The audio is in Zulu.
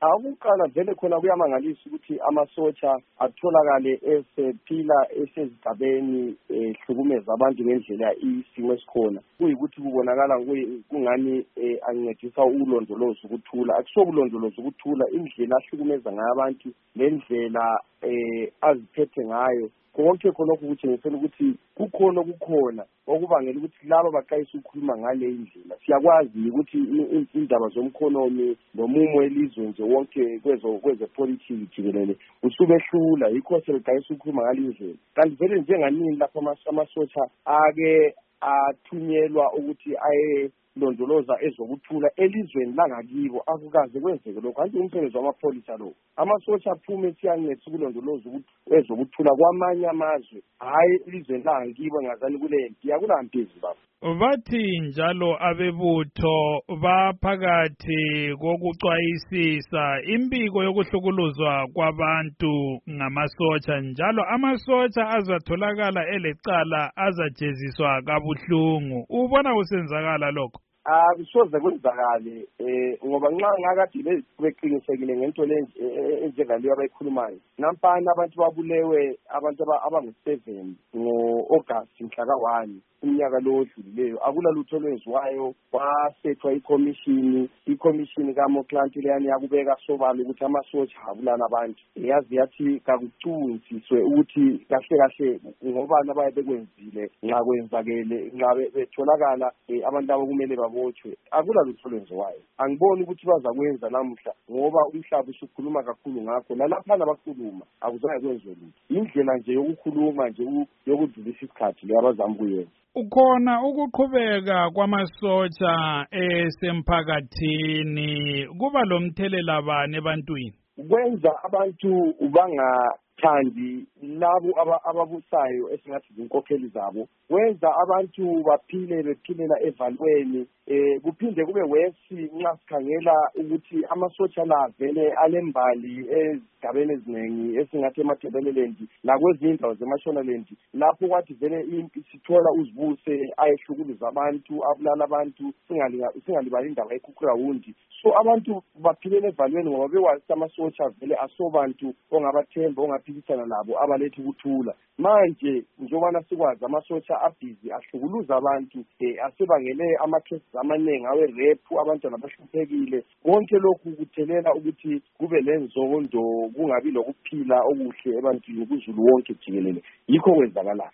Akuqala vele khona kuyamangalisa ukuthi amasotsha atholakale esephila esezigabeni hlukumeza abantu ngendlela isimo esikhona. Kuyikuthi kubonakala kungani ancedisa ukulondoloza ukuthula. Akusokulondoloza ukuthula, indlela ahlukumeza ngayo abantu nendlela aziphethe ngayo. Konke khonokho kutshengisela ukuthi kukhona okubangela ukuthi laba baqayisa ukukhuluma ngale indlela. Siyakwazi ukuthi indaba zomkhonomi nomumo elizwe nje wonke kwezepolitiki jikelele usubehlula, yikho sebeqayisa ukukhuluma ngale indlela. Kanti vele njenganini lapho amasotsha ake athunyelwa ukuthi londoloza ezokuthula elizweni langakibo akukaze kwenzeke lokho. Kanti umsebenzi wamapholisa lo, amasotsha aphume siyancedisa ukulondoloza ezokuthula kwamanye amazwe, hayi elizweni langakibo ngazani kule mpi akulampi eZimbabwe. Bathi njalo abebutho baphakathi kokucwayisisa imbiko yokuhlukuluzwa kwabantu ngamasotsha, njalo amasotsha azatholakala elecala azajeziswa kabuhlungu. Ubona kusenzakala lokho? Akusoze kwenzakale ngoba nxa ngakade beqinisekile ngento le enjengaleyo abayikhulumayo. Nampana abantu babulewe abantu abangu-7 ngo-August mhla ka-1 umnyaka lo odlulileyo. Akula lutho lwenziwayo, kwasethwa ikhomishini kaMoklanti leyani yakubeka sobala ukuthi amasotsha abulala abantu. Yazi yathi kakucuntsiswe ukuthi kahle ngobani abaye bekwenzile, nxa kwenzakele, nxa betholakala abantu abo kumele babotshwe. Akula lutho lwenziwayo. Angiboni ukuthi bazakwenza namuhla ngoba umhlaba usukhuluma kakhulu ngakho. Nalaphana bakhuluma akuzaye kwenziwe lutho. Indlela nje yokukhuluma nje yokudlulisa isikhathi le abazama kuyenza. Ukhona ukuqhubeka kwamasotsha esemphakathini kuba lomthelela bani ebantwini? Kwenza abantu bangathandi labo ababusayo esingathi zinkokheli zabo. Wenza abantu bephilela evalweni. Kuphinde kube wesi nxa sikhangela ukuthi amasotsha la vele alembali ezigabeni eziningi esingathi eMatabeleland nakwezinye indawo zeMashonaland, lapho kwathi vele impi sithola uzibuse ayehlukuluza abantu, abulala abantu, singalibali indaba yeKhukhuyawundi. So abantu baphilela evalweni ngoba bekwazi amasotsha vele asobantu ongabathemba ongaphikisana labo abaletha ukuthula. Manje njengobana sikwazi amasotsha abhizi ahlukuluza abantu, asebangele amakhesi amaningi awe-rape, abantwana abahluphekile. Konke lokhu kuthelela ukuthi kube lenzondo, kungabi lokuphila okuhle ebantwini kuzulu wonke jikelele. Yikho kwenzakalayo.